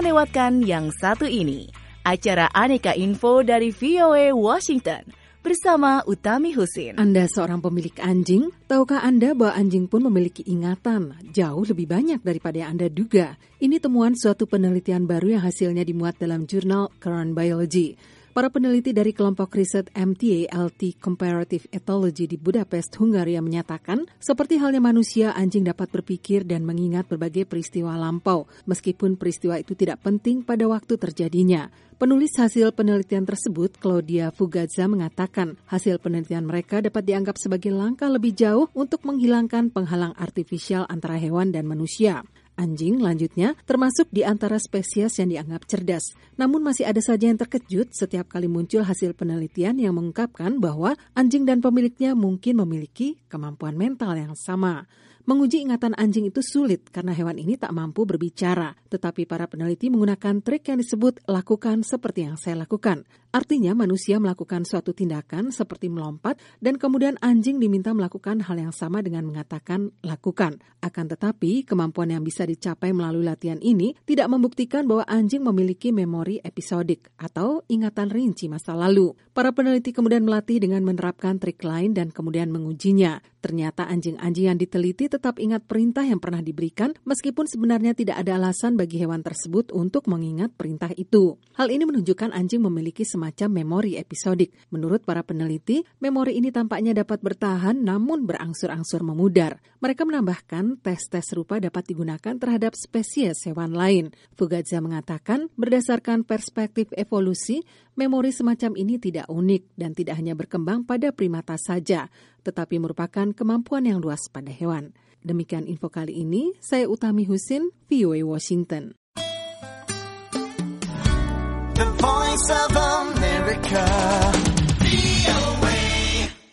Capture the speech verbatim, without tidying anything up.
Jangan lewatkan yang satu ini, acara Aneka Info dari V O A Washington bersama Utami Husin. Anda seorang pemilik anjing, tahukah Anda bahwa anjing pun memiliki ingatan jauh lebih banyak daripada yang Anda duga? Ini temuan suatu penelitian baru yang hasilnya dimuat dalam jurnal Current Biology. Para peneliti dari kelompok riset M T A L T Comparative Ethology di Budapest, Hungaria menyatakan, seperti halnya manusia, anjing dapat berpikir dan mengingat berbagai peristiwa lampau, meskipun peristiwa itu tidak penting pada waktu terjadinya. Penulis hasil penelitian tersebut, Claudia Fugaza, mengatakan hasil penelitian mereka dapat dianggap sebagai langkah lebih jauh untuk menghilangkan penghalang artifisial antara hewan dan manusia. Anjing, lanjutnya, termasuk di antara spesies yang dianggap cerdas. Namun masih ada saja yang terkejut setiap kali muncul hasil penelitian yang mengungkapkan bahwa anjing dan pemiliknya mungkin memiliki kemampuan mental yang sama. Menguji ingatan anjing itu sulit karena hewan ini tak mampu berbicara. Tetapi para peneliti menggunakan trik yang disebut lakukan seperti yang saya lakukan. Artinya manusia melakukan suatu tindakan seperti melompat dan kemudian anjing diminta melakukan hal yang sama dengan mengatakan lakukan. Akan tetapi kemampuan yang bisa dicapai melalui latihan ini tidak membuktikan bahwa anjing memiliki memori episodik atau ingatan rinci masa lalu. Para peneliti kemudian melatih dengan menerapkan trik lain dan kemudian mengujinya. Ternyata anjing-anjing yang diteliti tetap ingat perintah yang pernah diberikan meskipun sebenarnya tidak ada alasan bagi hewan tersebut untuk mengingat perintah itu. Hal ini menunjukkan anjing memiliki semacam memori episodik. Menurut para peneliti, memori ini tampaknya dapat bertahan namun berangsur-angsur memudar. Mereka menambahkan tes-tes serupa dapat digunakan terhadap spesies hewan lain. Fugaza mengatakan berdasarkan perspektif evolusi, memori semacam ini tidak unik dan tidak hanya berkembang pada primata saja, tetapi merupakan kemampuan yang luas pada hewan. Demikian info kali ini, saya Utami Husin, V O A Washington. The Voice of America.